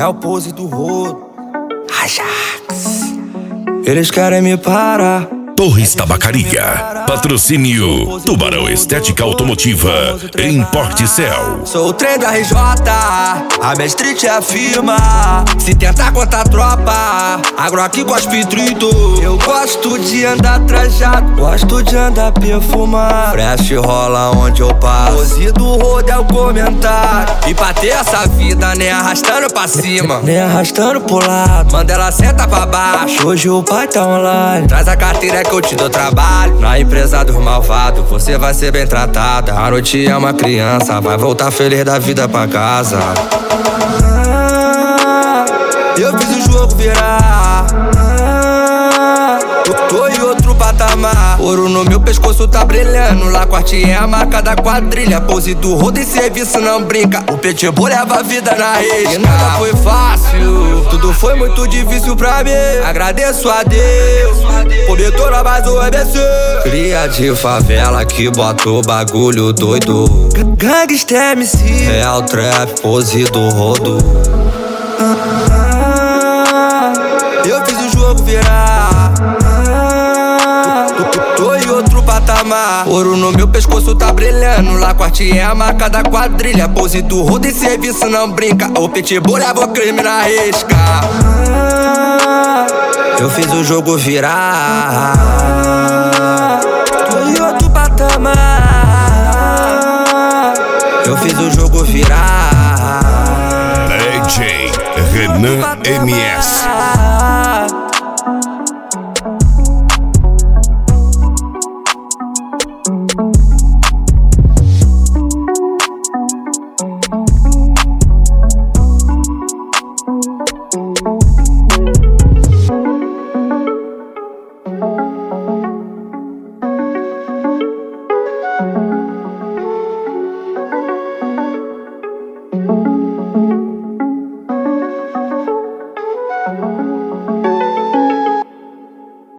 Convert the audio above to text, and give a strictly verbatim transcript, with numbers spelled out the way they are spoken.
É o pose do rodo. Ajax. Eles querem me parar. Torres Tabacaria. Patrocínio Tubarão Estética Automotiva em Porticel. Sou o trem do R J, a minha street é a firma. Se tentar contra a tropa, agro aqui cospe trito. Eu gosto de andar trajado, gosto de andar perfumado. Fresh rola onde eu passo. Pose do rodo é o comentário. E pra ter essa vida, nem arrastando pra cima, nem arrastando pro lado. Manda ela senta pra baixo. Hoje o pai tá online. Traz a carteira que eu te dou trabalho. Na empresa dos malvados, você vai ser bem tratada. A noite é uma criança, vai voltar feliz da vida pra casa. Ah, eu fiz o jogo virar. Ah, tô, tô em outro patamar. Ouro no meu pescoço tá brilhando. Lacorte é a marca da quadrilha. Pose do rodo em serviço não brinca. O pitbull leva a vida na risca. E nada foi fácil, tudo foi muito difícil pra mim. Agradeço a Deus por me tornar mais um M C. Cria de favela que bota o bagulho doido. Gangsta M C, real trap, pose do rodo. Ah, eu fiz o jogo virar. Ah, tô, tô em outro patamar. Ouro no meu pescoço tá brilhando. Lacorte é a marca da quadrilha. Pose do rodo em serviço não brinca. O pitbull leva o crime na risca. Ah, eu fiz o jogo virar. Tô em outro patamar. Eu fiz o jogo virar. D J Renan M S.